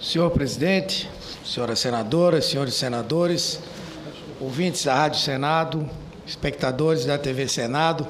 Senhor presidente, senhoras senadoras, senhores senadores, ouvintes da Rádio Senado, espectadores da TV Senado.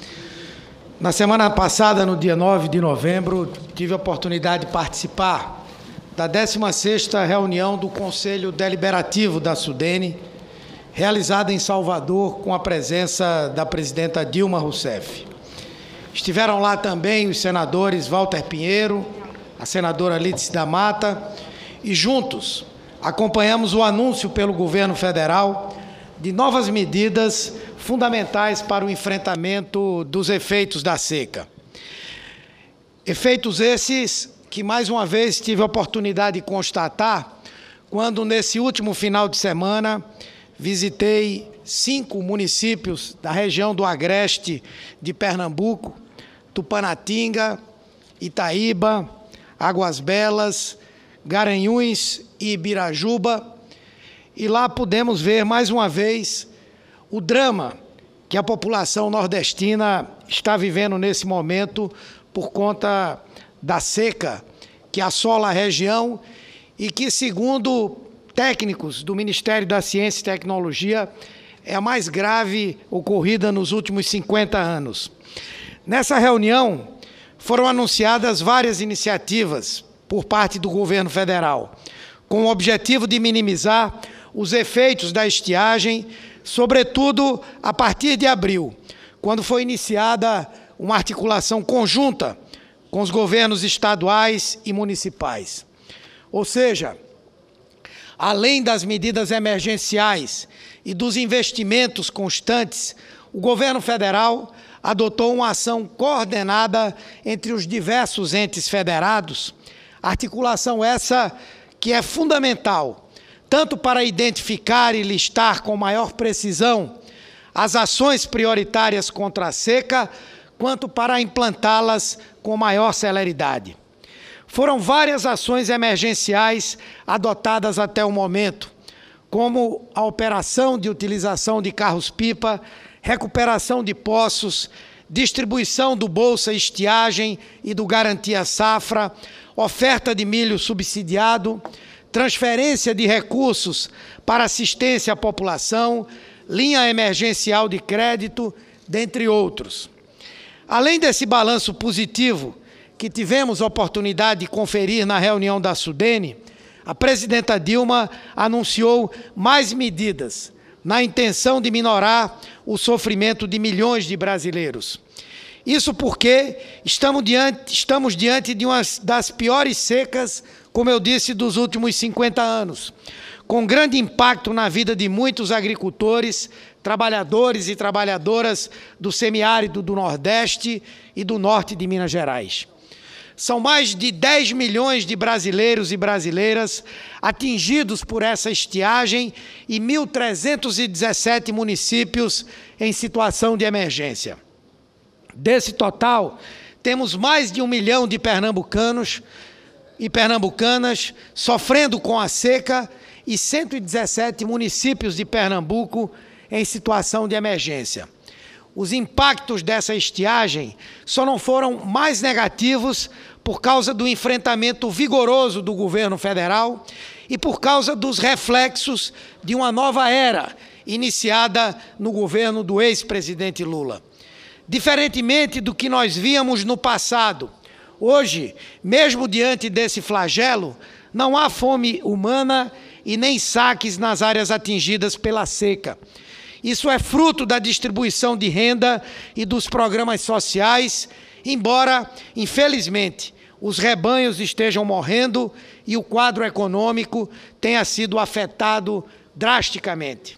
Na semana passada, no dia 9 de novembro, tive a oportunidade de participar da 16ª reunião do Conselho Deliberativo da SUDENE, realizada em Salvador com a presença da presidenta Dilma Rousseff. Estiveram lá também os senadores Walter Pinheiro, a senadora Lídice da Mata, e juntos acompanhamos o anúncio pelo governo federal de novas medidas fundamentais para o enfrentamento dos efeitos da seca. Efeitos esses que, mais uma vez, tive a oportunidade de constatar quando, nesse último final de semana, visitei 5 municípios da região do Agreste de Pernambuco: Tupanatinga, Itaíba, Águas Belas, Garanhuns e Ibirajuba, e lá pudemos ver mais uma vez o drama que a população nordestina está vivendo nesse momento por conta da seca que assola a região e que, segundo técnicos do Ministério da Ciência e Tecnologia, é a mais grave ocorrida nos últimos 50 anos. Nessa reunião foram anunciadas várias iniciativas por parte do governo federal, com o objetivo de minimizar os efeitos da estiagem, sobretudo a partir de abril, quando foi iniciada uma articulação conjunta com os governos estaduais e municipais. Ou seja, além das medidas emergenciais e dos investimentos constantes, o governo federal adotou uma ação coordenada entre os diversos entes federados, articulação essa que é fundamental, tanto para identificar e listar com maior precisão as ações prioritárias contra a seca, quanto para implantá-las com maior celeridade. Foram várias ações emergenciais adotadas até o momento, como a operação de utilização de carros-pipa, recuperação de poços, distribuição do Bolsa Estiagem e do Garantia Safra, oferta de milho subsidiado, transferência de recursos para assistência à população, linha emergencial de crédito, dentre outros. Além desse balanço positivo que tivemos a oportunidade de conferir na reunião da SUDENE, a presidenta Dilma anunciou mais medidas na intenção de minorar o sofrimento de milhões de brasileiros. Isso porque estamos diante de uma das piores secas, como eu disse, dos últimos 50 anos, com grande impacto na vida de muitos agricultores, trabalhadores e trabalhadoras do semiárido do Nordeste e do Norte de Minas Gerais. São mais de 10 milhões de brasileiros e brasileiras atingidos por essa estiagem e 1.317 municípios em situação de emergência. Desse total, temos mais de 1 milhão de pernambucanos e pernambucanas sofrendo com a seca e 117 municípios de Pernambuco em situação de emergência. Os impactos dessa estiagem só não foram mais negativos por causa do enfrentamento vigoroso do governo federal e por causa dos reflexos de uma nova era iniciada no governo do ex-presidente Lula. Diferentemente do que nós víamos no passado, hoje, mesmo diante desse flagelo, não há fome humana e nem saques nas áreas atingidas pela seca. Isso é fruto da distribuição de renda e dos programas sociais, embora, infelizmente, os rebanhos estejam morrendo e o quadro econômico tenha sido afetado drasticamente.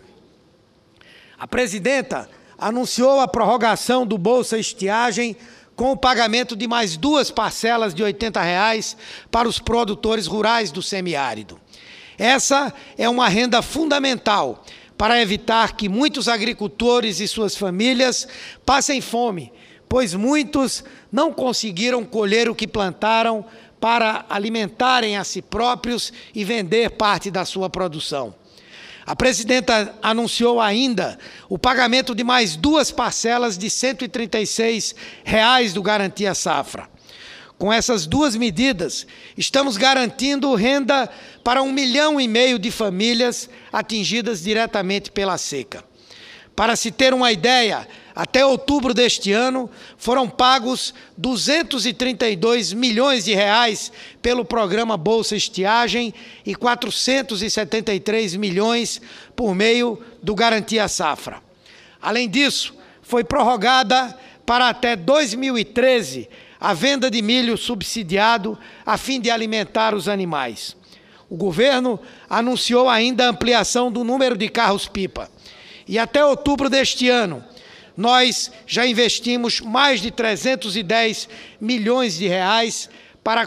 A presidenta anunciou a prorrogação do Bolsa Estiagem com o pagamento de mais 2 parcelas de R$ 80 para os produtores rurais do semiárido. Essa é uma renda fundamental para evitar que muitos agricultores e suas famílias passem fome, pois muitos não conseguiram colher o que plantaram para alimentarem a si próprios e vender parte da sua produção. A presidenta anunciou ainda o pagamento de mais 2 parcelas de R$ 136 do Garantia Safra. Com essas duas medidas, estamos garantindo renda para 1,5 milhão de famílias atingidas diretamente pela seca. Para se ter uma ideia, até outubro deste ano, foram pagos 232 milhões de reais pelo programa Bolsa Estiagem e 473 milhões por meio do Garantia Safra. Além disso, foi prorrogada para até 2013 a venda de milho subsidiado a fim de alimentar os animais. O governo anunciou ainda a ampliação do número de carros-pipa. E até outubro deste ano, nós já investimos mais de 310 milhões de reais para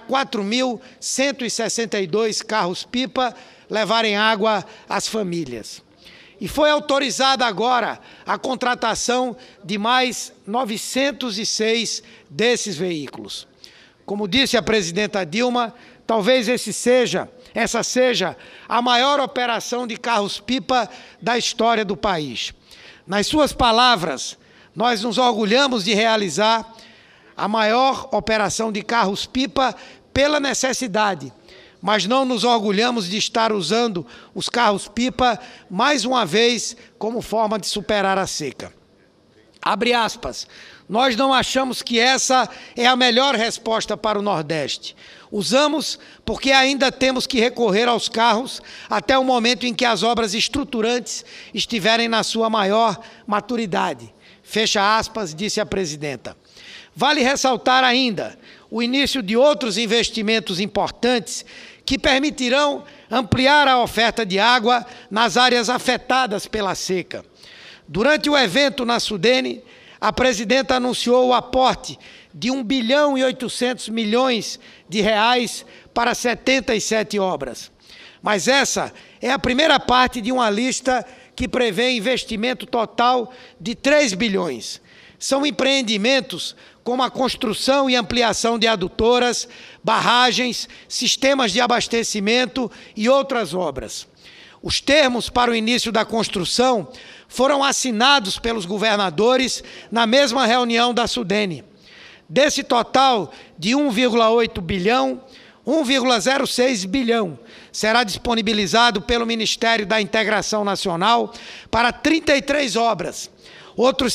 4.162 carros-pipa levarem água às famílias. E foi autorizada agora a contratação de mais 906 desses veículos. Como disse a presidenta Dilma, talvez essa seja a maior operação de carros-pipa da história do país. Nas suas palavras, nós nos orgulhamos de realizar a maior operação de carros-pipa pela necessidade, mas não nos orgulhamos de estar usando os carros-pipa mais uma vez como forma de superar a seca. Abre aspas, nós não achamos que essa é a melhor resposta para o Nordeste. Usamos porque ainda temos que recorrer aos carros até o momento em que as obras estruturantes estiverem na sua maior maturidade. Fecha aspas, disse a presidenta. Vale ressaltar ainda o início de outros investimentos importantes que permitirão ampliar a oferta de água nas áreas afetadas pela seca. Durante o evento na Sudene, a presidenta anunciou o aporte de 1 bilhão e 800 milhões de reais para 77 obras. Mas essa é a primeira parte de uma lista que prevê investimento total de 3 bilhões. São empreendimentos como a construção e ampliação de adutoras, barragens, sistemas de abastecimento e outras obras. Os termos para o início da construção foram assinados pelos governadores na mesma reunião da Sudene. Desse total de 1,8 bilhão, 1,06 bilhão será disponibilizado pelo Ministério da Integração Nacional para 33 obras. Outros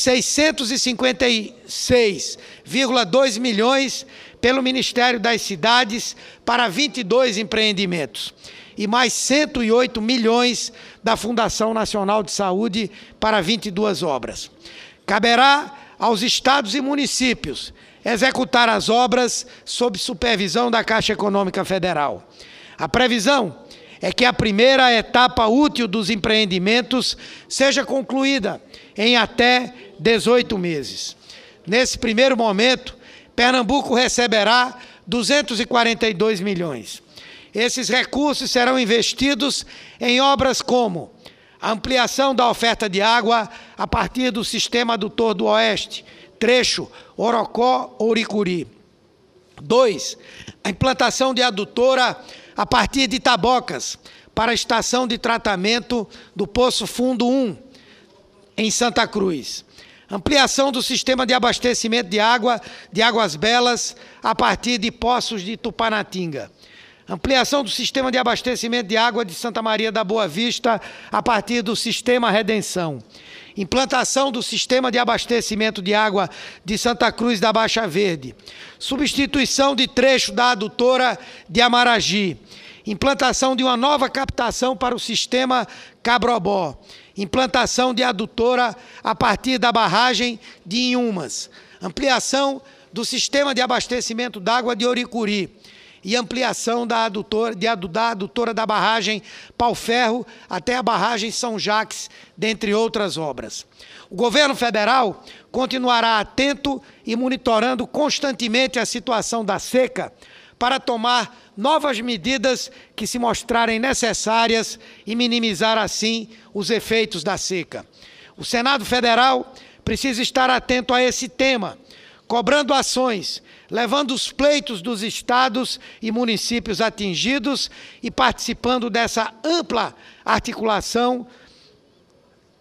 656,2 milhões pelo Ministério das Cidades para 22 empreendimentos. E mais 108 milhões da Fundação Nacional de Saúde para 22 obras. Caberá aos estados e municípios executar as obras sob supervisão da Caixa Econômica Federal. A previsão é que a primeira etapa útil dos empreendimentos seja concluída em até 18 meses. Nesse primeiro momento, Pernambuco receberá 242 milhões. Esses recursos serão investidos em obras como a ampliação da oferta de água a partir do Sistema Adutor do Oeste, trecho Orocó-Ouricuri. 2. A implantação de adutora a partir de Tabocas, para a estação de tratamento do Poço Fundo 1, em Santa Cruz. Ampliação do sistema de abastecimento de água de Águas Belas, a partir de Poços de Tupanatinga. Ampliação do sistema de abastecimento de água de Santa Maria da Boa Vista, a partir do Sistema Redenção. Implantação do sistema de abastecimento de água de Santa Cruz da Baixa Verde. Substituição de trecho da adutora de Amaragi. Implantação de uma nova captação para o sistema Cabrobó. Implantação de adutora a partir da barragem de Inhumas. Ampliação do sistema de abastecimento d'água de Oricuri. E ampliação da adutora da barragem Pau-Ferro até a barragem São Jacques, dentre outras obras. O governo federal continuará atento e monitorando constantemente a situação da seca para tomar novas medidas que se mostrarem necessárias e minimizar, assim, os efeitos da seca. O Senado Federal precisa estar atento a esse tema, cobrando ações, levando os pleitos dos estados e municípios atingidos e participando dessa ampla articulação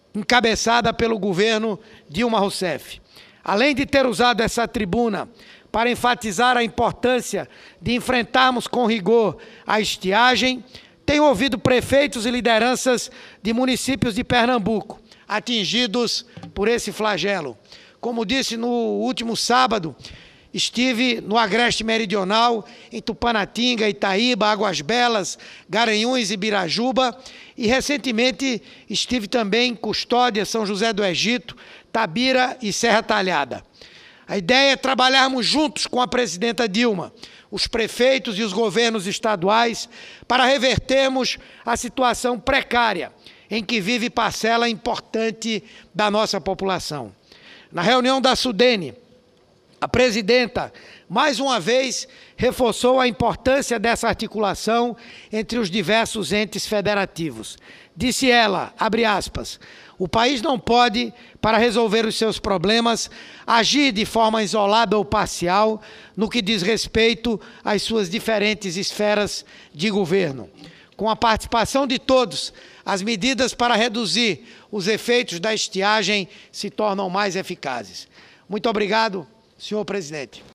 encabeçada pelo governo Dilma Rousseff. Além de ter usado essa tribuna para enfatizar a importância de enfrentarmos com rigor a estiagem, tenho ouvido prefeitos e lideranças de municípios de Pernambuco atingidos por esse flagelo. Como disse no último sábado, estive no Agreste Meridional, em Tupanatinga, Itaíba, Águas Belas, Garanhuns e Birajuba, e recentemente estive também em Custódia, São José do Egito, Tabira e Serra Talhada. A ideia é trabalharmos juntos com a presidenta Dilma, os prefeitos e os governos estaduais, para revertermos a situação precária em que vive parcela importante da nossa população. Na reunião da Sudene, a presidenta, mais uma vez, reforçou a importância dessa articulação entre os diversos entes federativos. Disse ela, abre aspas, o país não pode, para resolver os seus problemas, agir de forma isolada ou parcial no que diz respeito às suas diferentes esferas de governo. Com a participação de todos, as medidas para reduzir os efeitos da estiagem se tornam mais eficazes. Muito obrigado, senhor presidente.